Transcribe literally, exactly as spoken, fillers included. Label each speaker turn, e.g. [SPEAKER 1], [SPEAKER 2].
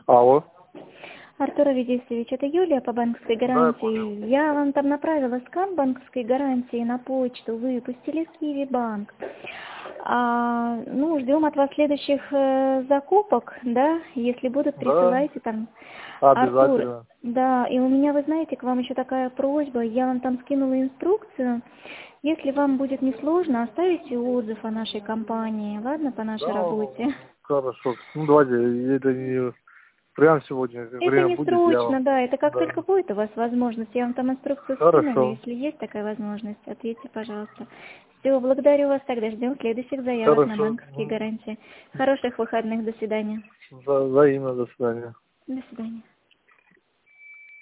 [SPEAKER 1] Алло.
[SPEAKER 2] Артур Авидесович, это Юлия по банковской гарантии.
[SPEAKER 1] Да, я
[SPEAKER 2] я вам там направила скан банковской гарантии на почту, выпустили с Киви Банк. А, ну, ждем от вас следующих э, закупок, да, если будут,
[SPEAKER 1] Да,
[SPEAKER 2] присылайте там. Артур,
[SPEAKER 1] обязательно.
[SPEAKER 2] да, и у меня, вы знаете, к вам еще такая просьба, я вам там скинула инструкцию. Если вам будет несложно, оставите отзыв о нашей компании, ладно, по нашей
[SPEAKER 1] Да,
[SPEAKER 2] работе.
[SPEAKER 1] хорошо. Ну, давайте, это не прям сегодня, как
[SPEAKER 2] Это
[SPEAKER 1] время
[SPEAKER 2] не
[SPEAKER 1] будет, я вам...
[SPEAKER 2] срочно, да, это как
[SPEAKER 1] Да.
[SPEAKER 2] только будет у вас возможность. Я вам там инструкцию скинула,
[SPEAKER 1] Хорошо.
[SPEAKER 2] если есть такая возможность, ответьте, пожалуйста. Все, благодарю вас, тогда ждем следующих заявок на
[SPEAKER 1] Хорошо.
[SPEAKER 2] банковские гарантии. Хороших выходных, до свидания.
[SPEAKER 1] Вза- Взаимно, до свидания.
[SPEAKER 2] До свидания.